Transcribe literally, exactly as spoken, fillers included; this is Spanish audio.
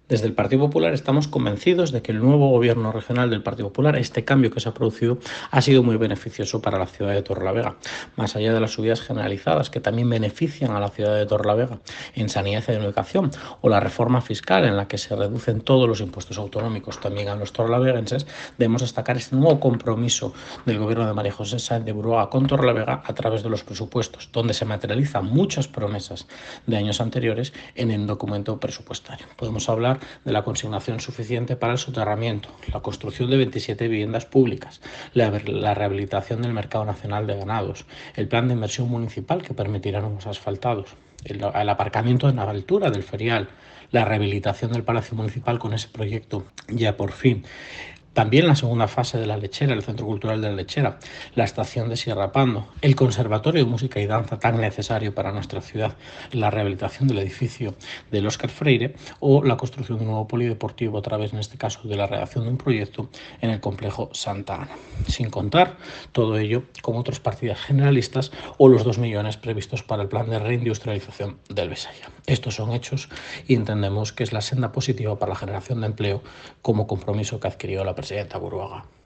Desde el Partido Popular estamos convencidos de que el nuevo gobierno regional del Partido Popular, este cambio que se ha producido, ha sido muy beneficioso para la ciudad de Torrelavega, más allá de las subidas generalizadas que también benefician a la ciudad de Torrelavega en sanidad y en educación, o la reforma fiscal en la que se reducen todos los impuestos autonómicos también a los torrelavegenses. Debemos destacar este nuevo compromiso del gobierno de María José Sáenz de Buruaga con Torrelavega a través de los presupuestos, donde se materializan muchas promesas de años anteriores en el documento presupuestario. Podemos hablar de la consignación suficiente para el soterramiento, la construcción de veintisiete viviendas públicas, la, la rehabilitación del mercado nacional de ganados, el plan de inversión municipal que permitirá nuevos asfaltados, el, el aparcamiento en la altura del ferial, la rehabilitación del Palacio Municipal con ese proyecto ya por fin. También la segunda fase de la Lechera, el Centro Cultural de la Lechera, la estación de Sierra Pando, el Conservatorio de Música y Danza tan necesario para nuestra ciudad, la rehabilitación del edificio del Óscar Freire o la construcción de un nuevo polideportivo a través, en este caso, de la redacción de un proyecto en el complejo Santa Ana. Sin contar todo ello con otras partidas generalistas o los dos millones previstos para el plan de reindustrialización del Besaya. Estos son hechos y entendemos que es la senda positiva para la generación de empleo como compromiso que adquirió la presidenta Buruaga.